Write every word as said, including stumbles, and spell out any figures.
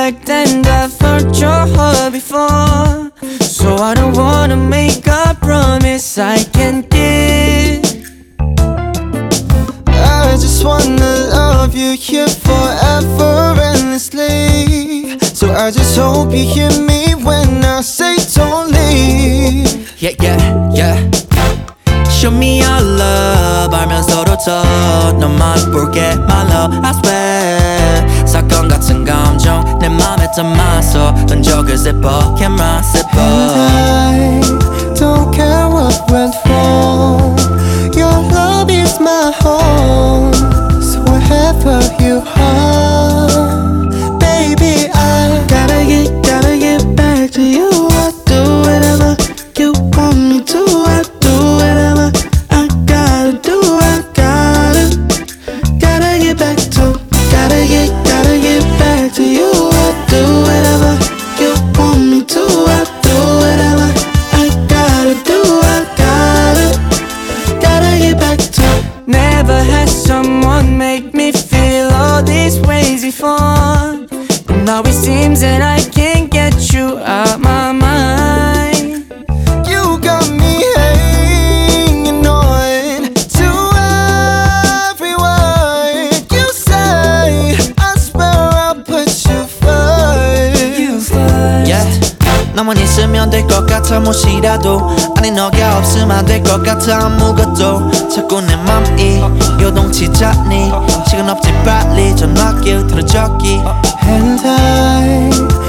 fact, and I've hurt your heart before. So I don't wanna make a promise I can't give. I just wanna love you here forever endlessly. So I just hope you hear me when I say don't leave. Yeah, yeah, yeah. Show me your love 알면서도 더 너만 볼게 my love I swear. 사건 같은 감정 내 맘에 담아서 던져 그 zipper camera zipper. And I don't care what went wrong. Your love is my home. So wherever you are, baby, I Gotta get, gotta get back to you. I do whatever you want me to. I do whatever I gotta do. I gotta, gotta get back to. Gotta get, gotta get back to you. I do whatever you want me to. I do whatever I gotta do. I gotta, gotta get back to. Never had someone make me feel all these ways before. And now it seems that I can't get you out my mind. You got me hanging on to every word you say. I swear I'll put you first. You first. Yeah. 너만 있으면 될 것 같아 무엇이라도 아니 너가 없으면 안 될 것 같아 아무것도 자꾸 내 맘이 요동치잖니 시간 없지 빨리 전화기 들어줬기 And I